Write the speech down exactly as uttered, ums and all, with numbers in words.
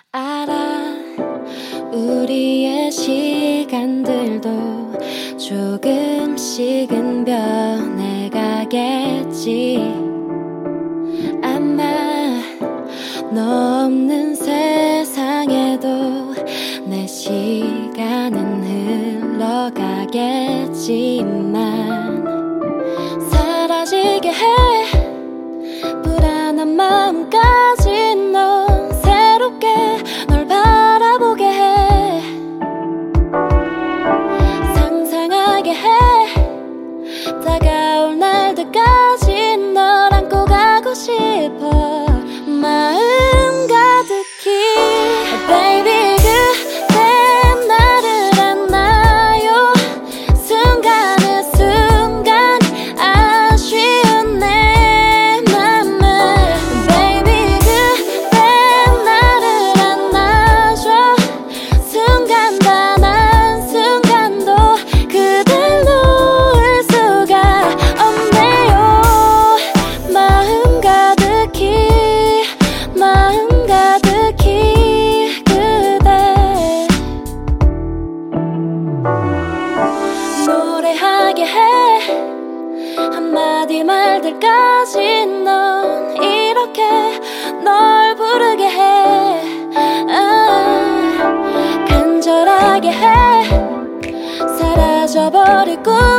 알아 우리의 시간들도 조금씩은 변해가겠지. 아마 너 없는 세상에도 내 시간은 흘러가겠지만 사라지게 해 불안한 마음까지. 넌 새롭게 널 바라보게 해. 상상하게 해 다가올 날들까지 널 안고 가고 싶어 마음 가득히. Baby 그대 나를 안나요. 순간의 순간 아쉬운 내 맘을. Baby 그대 나를 안아줘. 순간 단 한순간도 그댈 놓을 수가 없네요. 마음 가득히 마음 가득히 그대. 노래하게 해 한마디 말들까지. 넌 이렇게 널 부르게 해. 아, 간절하게 해 사라져버릴 꿈